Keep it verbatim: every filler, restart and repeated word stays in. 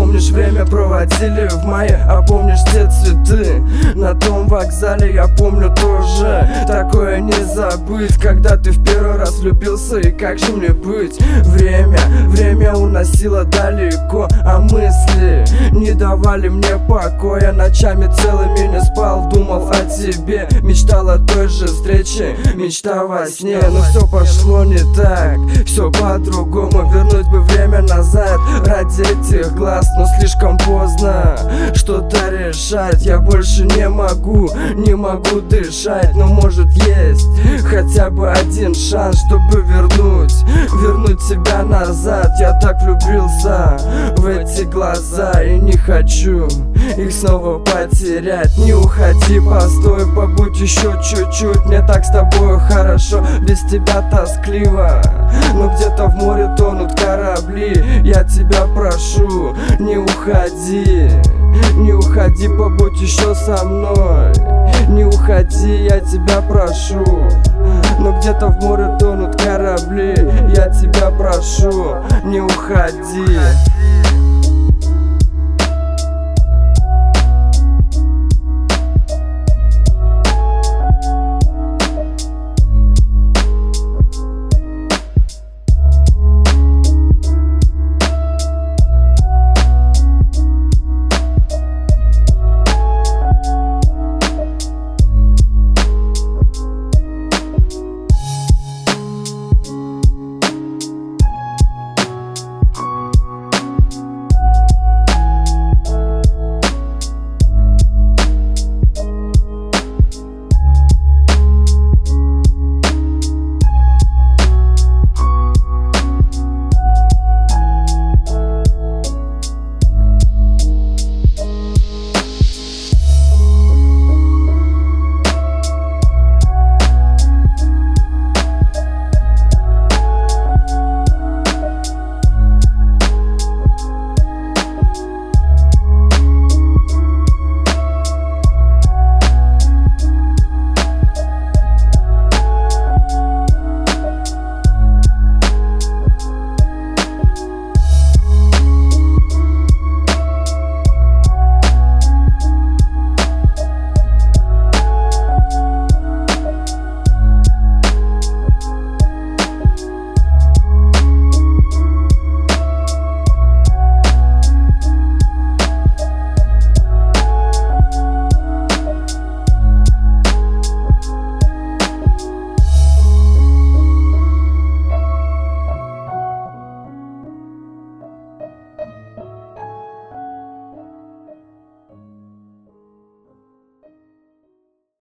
Помнишь, время проводили в мае, а помнишь те цветы на том вокзале? Я помню тоже, такое не забыть, когда ты в первый раз влюбился, и как же мне быть? Время, время уносило далеко, а мысли не давали мне покоя. Ночами целыми не спал, думал о тебе, мечтал о той же встрече, мечта во сне. Но все пошло не так, все по-другому. Вернуть бы время назад ради этих глаз, но слишком поздно что-то решать. Я больше не могу, не могу дышать. Но может есть хотя бы один шанс, чтобы вернуть, вернуть тебя назад. Я так влюбился в эти глаза и не хочу их снова потерять. Не уходи, постой, побудь еще чуть-чуть. Мне так с тобой хорошо, без тебя тоскливо. Но где-то в море тонут корабли. Я тебя прошу, не уходи, не уходи, побудь еще со мной. Не уходи, я тебя прошу. Но где-то в море тонут корабли. Я тебя прошу, не уходи.